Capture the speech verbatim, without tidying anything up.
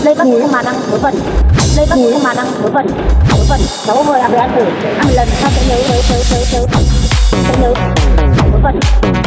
lây các thứ mà năng vớ vẩn, lây các thứ mà năng vớ vẩn, vớ vẩn. Cháu mời ăn về ăn thử, ăn một lần sau sẽ nhớ nhớ nhớ nhớ nhớ sẽ nhớ vớ vẩn.